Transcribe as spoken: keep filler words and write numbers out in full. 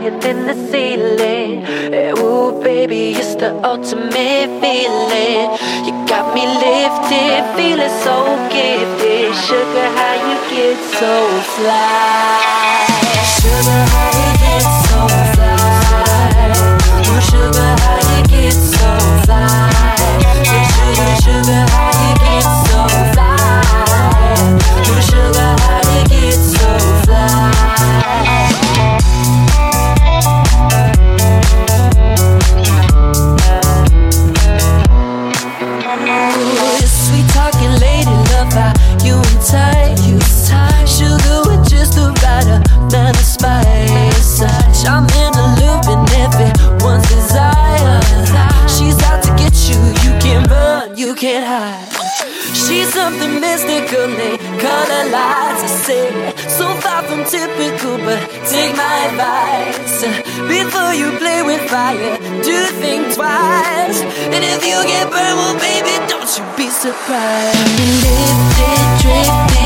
higher than the ceiling. Eh, ooh, baby, it's the ultimate feeling. You got me lifted, feeling so gifted. Sugar, how you get so fly? Sugar, how you get so fly? Ooh, sugar, how you get so fly? Hey, sugar, sugar, how you get so fly? Ooh, sugar, how you get so fly? Ooh, sweet talking lady, love how you and tight, you tight. Sugar with just the right amount of spice. I'm in a loop and everyone's desire. She's out to get you, you can't run, you can't hide. She's something mystical, they color lights. I say, so far from typical, but take my advice. Before you play with fire, do think twice. And if you get burned, well baby, don't you be surprised. Lifted, drifted.